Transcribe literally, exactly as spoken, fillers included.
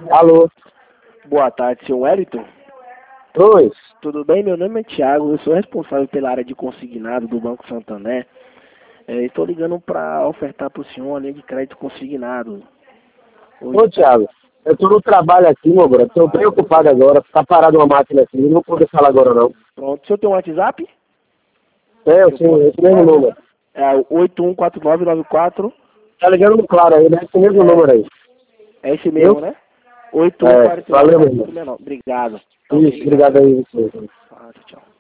Alô? Boa tarde, senhor Wellington. Oi. Tudo bem? Meu nome é Thiago, eu sou responsável pela área de consignado do Banco Santander. É, estou ligando para ofertar para o senhor uma linha de crédito consignado. Hoje... Ô, Thiago, eu tô no trabalho aqui, meu bro. Tô bem ocupado agora. Tá parado uma máquina aqui. Não vou poder falar agora, não. Pronto. O senhor tem um WhatsApp? É, eu sim, esse mesmo número. É o oito um quatro nove nove quatro. Tá ligando no claro aí, né? Esse mesmo É, número aí. é esse mesmo, Viu? né? oito um É, quatro nove valeu, meu nove irmão. quatro. Obrigado. Tá, ok, Isso, obrigado aí. Você. Ah, tchau.